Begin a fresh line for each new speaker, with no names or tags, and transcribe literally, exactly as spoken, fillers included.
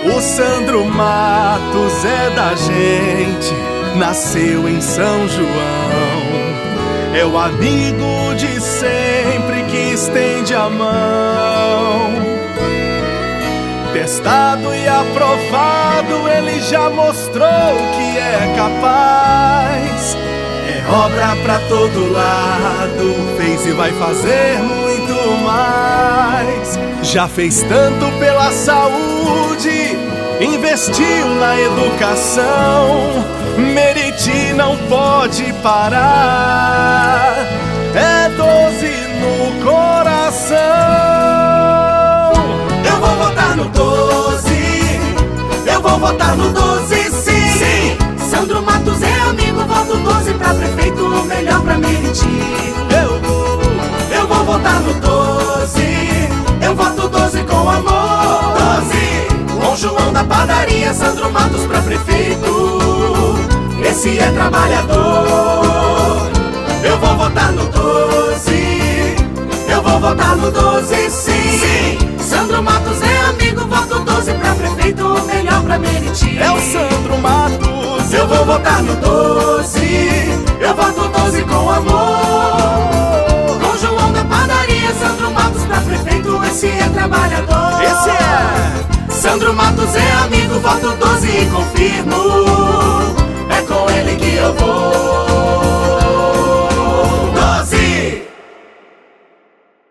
O Sandro Matos é da gente, nasceu em São João. É o amigo de sempre que estende a mão. Testado e aprovado, ele já mostrou que é capaz. É obra pra todo lado, fez e vai fazer muito mais. Já fez tanto pela saúde, investiu na educação. Meriti não pode parar, é doze no coração.
Eu vou votar no doze, eu vou votar no doze, sim, sim. Sandro Matos é amigo, voto doze pra prefeito, o melhor pra Meriti.
Eu vou,
eu vou votar no doze, eu voto doze com amor. doze, com João da padaria, Sandro Matos pra prefeito, esse é trabalhador. Eu vou votar no doze, eu vou votar no doze, sim, sim. Sandro Matos é amigo, voto doze pra prefeito, o melhor pra Meriti.
é o Sandro Matos.
Eu vou votar no doze, eu voto doze com amor. Com João da padaria, Sandro Matos pra prefeito, esse é trabalhador.
Esse é
Sandro Matos é amigo, voto doze e confirmo, é com ele que eu vou.